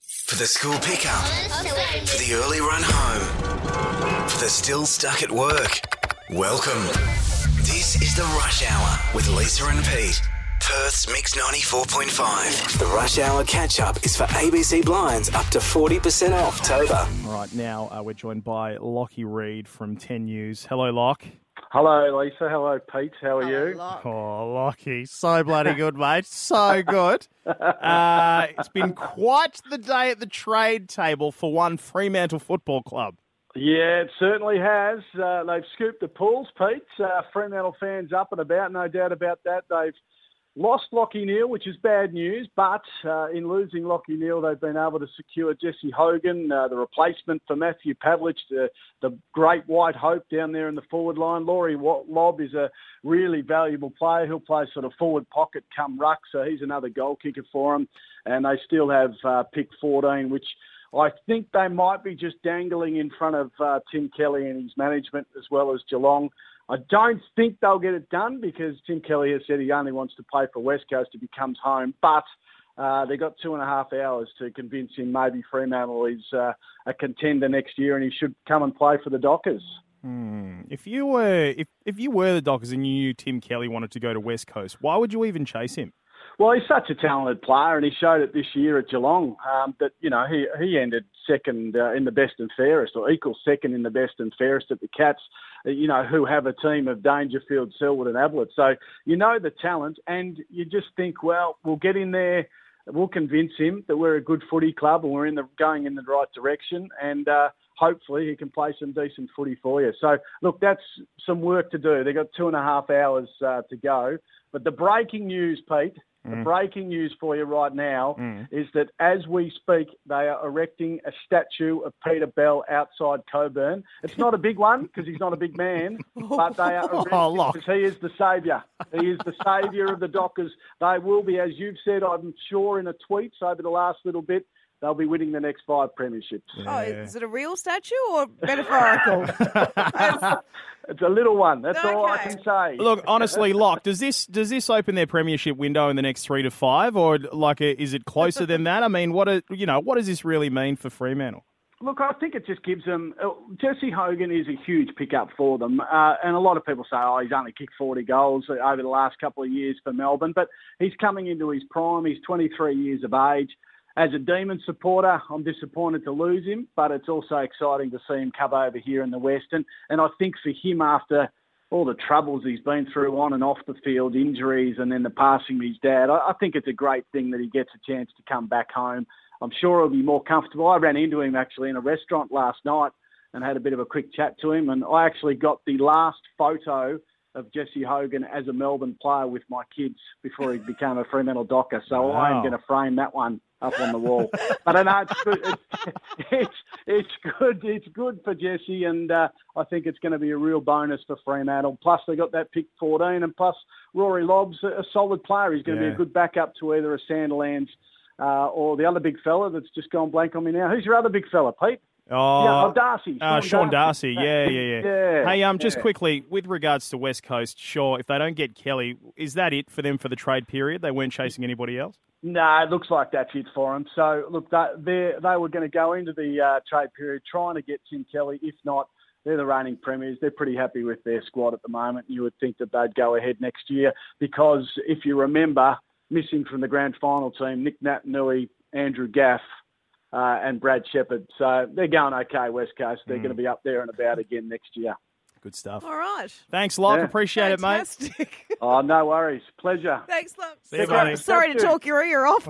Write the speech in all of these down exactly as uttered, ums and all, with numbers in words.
For the school pickup, for the early run home, for the still stuck at work. Welcome. This is the Rush Hour with Lisa and Pete. Perth's Mix ninety-four point five. The Rush Hour catch-up is for A B C Blinds up to forty percent off Toba. All right, now uh, we're joined by Lockie Reed from ten News. Hello, Lock. Hello, Lisa. Hello, Pete. How are Hello, you? Lock. Oh, Lockie, so bloody good, mate. So good. Uh, it's been quite the day at the trade table for one Fremantle Football Club. Yeah, it certainly has. Uh, they've scooped the pools, Pete. Uh, Fremantle fans up and about, no doubt about that. They've lost Lockie Neal, which is bad news, but uh, in losing Lockie Neal, they've been able to secure Jesse Hogan, uh, the replacement for Matthew Pavlich, the, the great white hope down there in the forward line. Laurie Lobb is a really valuable player. He'll play sort of forward pocket come ruck, so he's another goal kicker for them. And they still have uh, pick fourteen, which I think they might be just dangling in front of uh, Tim Kelly and his management as well as Geelong. I don't think they'll get it done because Tim Kelly has said he only wants to play for West Coast if he comes home. But uh, they've got two and a half hours to convince him maybe Fremantle is uh, a contender next year and he should come and play for the Dockers. Hmm. If you were if, if you were the Dockers and you knew Tim Kelly wanted to go to West Coast, why would you even chase him? Well, he's such a talented player, and he showed it this year at Geelong. Um, that you know he he ended second uh, in the best and fairest, or equal second in the best and fairest at the Cats. Uh, you know who have a team of Dangerfield, Selwood, and Ablett. So you know the talent, and you just think, well, we'll get in there, we'll convince him that we're a good footy club and we're in the going in the right direction, and uh, hopefully he can play some decent footy for you. So look, that's some work to do. They've got two and a half hours uh, to go. But the breaking news, Pete. The Mm. breaking news for you right now Mm. is that as we speak, they are erecting a statue of Peter Bell outside Coburn. It's not a big one because he's not a big man, but they are erecting Oh, Lock. because he is the saviour. He is the saviour of the Dockers. They will be, as you've said, I'm sure in a tweet over the last little bit, they'll be winning the next five premierships. Oh, is it a real statue or metaphorical? It's a little one. That's all I Okay. can say. Look, honestly, Lock, does this does this open their premiership window in the next three to five, or like is it closer than that? I mean, what a, you know, what does this really mean for Fremantle? Look, I think it just gives them... Uh, Jesse Hogan is a huge pickup for them. Uh, and a lot of people say, oh, he's only kicked forty goals over the last couple of years for Melbourne. But he's coming into his prime. He's twenty-three years of age. As a Demon supporter, I'm disappointed to lose him, but it's also exciting to see him come over here in the West. And, and I think for him, after all the troubles he's been through on and off the field, injuries and then the passing of his dad, I, I think it's a great thing that he gets a chance to come back home. I'm sure he'll be more comfortable. I ran into him actually in a restaurant last night and had a bit of a quick chat to him. And I actually got the last photo of Jesse Hogan as a Melbourne player with my kids before he became a Fremantle Docker. So Wow. I am going to frame that one up on the wall. But I know it's good. It's, it's, it's good. It's good for Jesse, and uh, I think it's going to be a real bonus for Fremantle. Plus, they got that pick fourteen, and plus Rory Lobb's a, a solid player. He's going to Yeah. be a good backup to either a Sandilands uh, or the other big fella that's just gone blank on me now. Who's your other big fella, Pete? Oh, yeah, oh Darcy. Sean, Uh, Sean Darcy, yeah, yeah, yeah. yeah. Hey, um, just yeah. quickly, with regards to West Coast, sure, if they don't get Kelly, is that it for them for the trade period? They weren't chasing anybody else? No, it looks like that's it for them. So, look, they they were going to go into the uh, trade period trying to get Tim Kelly. If not, they're the reigning premiers. They're pretty happy with their squad at the moment. You would think that they'd go ahead next year because, if you remember, missing from the grand final team, Nick Natanui, Andrew Gaff, uh, and Brad Shepherd. So they're going okay, West Coast. They're Mm. going to be up there and about again next year. Good stuff. All right. Thanks, Lock. Yeah. Appreciate it, mate. Fantastic. Oh, no worries. Pleasure. Thanks, love. See you, Sorry, buddy. sorry to talk your ear off.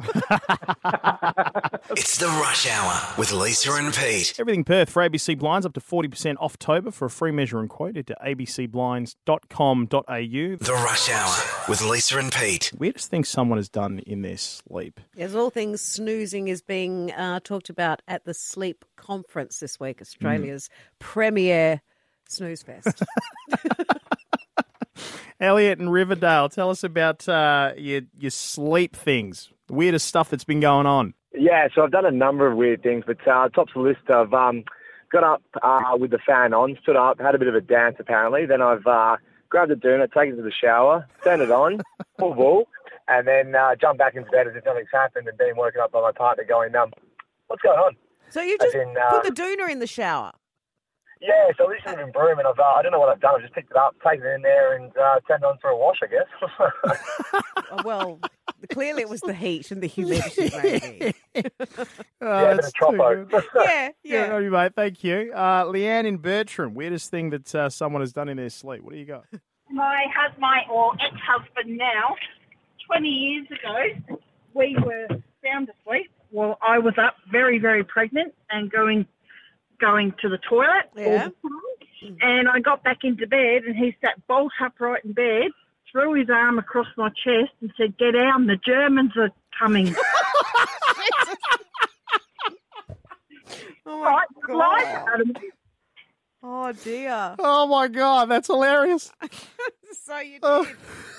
It's the Rush Hour with Lisa and Pete. Everything Perth for A B C Blinds up to forty percent off Toba. For a free measure and quote, head to a b c blinds dot com dot a u. The Rush Hour with Lisa and Pete. Weirdest thing someone has done in their sleep. As all things snoozing is being uh, talked about at the Sleep Conference this week, Australia's premier snooze fest. Elliot in Riverdale, tell us about uh, your your sleep things. The weirdest stuff that's been going on. Yeah, so I've done a number of weird things, but uh, tops the list. I've um, got up uh, with the fan on, stood up, had a bit of a dance apparently. Then I've uh, grabbed a doona, taken it to the shower, turned it on, full ball, and then uh, jumped back into bed as if nothing's happened and being woken up by my partner going, um, what's going on? So you As just in, uh, put the doona in the shower. Yeah, so this has been broom, and I've, uh, I don't know what I've done. I've just picked it up, taken it in there, and uh, turned it on for a wash, I guess. Oh, well, clearly it was the heat and the humidity, maybe. Oh, Yeah, a bit that's of too tropo. good. Yeah, Yeah, yeah. you, mate. Thank you. Uh, Leanne in Bertram, weirdest thing that uh, someone has done in their sleep. What do you got? My husband, my or ex-husband now, twenty years ago, we were sound asleep. Well, I was up very, very pregnant and going going to the toilet all Yeah. the time. And I got back into bed and he sat bolt upright in bed, threw his arm across my chest and said, "Get down, the Germans are coming." Oh, my Right, God. right out of me. Oh, dear. Oh, my God. That's hilarious. So you did. Oh.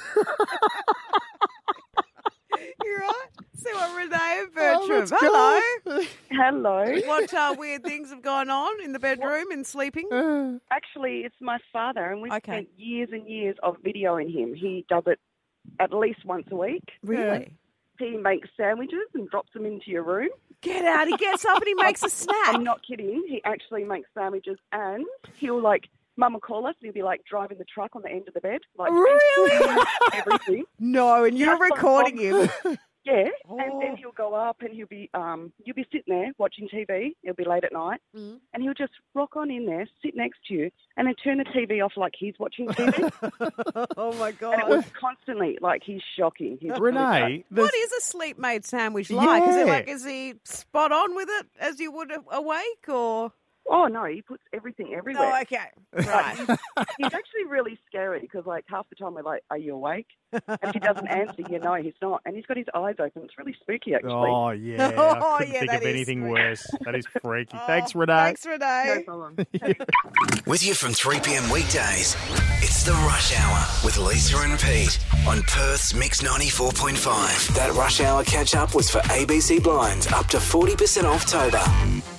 You're right. See what Renee in Oh, Bertram. let's Hello. go. Hello. What uh, weird things have gone on in the bedroom and sleeping? Uh, Actually, it's my father, and we've Okay. spent years and years of videoing him. He does it at least once a week. Really? He makes sandwiches and drops them into your room. Get out. He gets up and he makes a snack. I'm not kidding. He actually makes sandwiches, and he'll, like, Mum will call us, and he'll be, like, driving the truck on the end of the bed. Like, Really? everything. No, and you're Just on recording top. him. Yeah, Oh. and then he'll go up and he'll be um you'll be sitting there watching T V. It'll be late at night, Mm. and he'll just rock on in there, sit next to you, and then turn the T V off like he's watching T V. Oh, my And it God. was constantly like he's shocking. He's Renee, the, What is a sleep-made sandwich like? Is it Yeah. like, is he spot on with it as you would a- awake or? Oh no, he puts everything everywhere. Oh, okay. Right. He's actually really scary because like half the time we're like, "Are you awake?" And if he doesn't answer, you know he's not, and he's got his eyes open. It's really spooky, actually. oh, yeah. Oh, I couldn't yeah, think that of is anything sweet. worse. That is freaky. Oh, Thanks, Renee. Thanks, No Renee. problem. With you from three p.m. weekdays, it's the Rush Hour with Lisa and Pete on Perth's Mix ninety-four point five. That Rush Hour catch-up was for A B C Blinds, up to forty percent off Toba.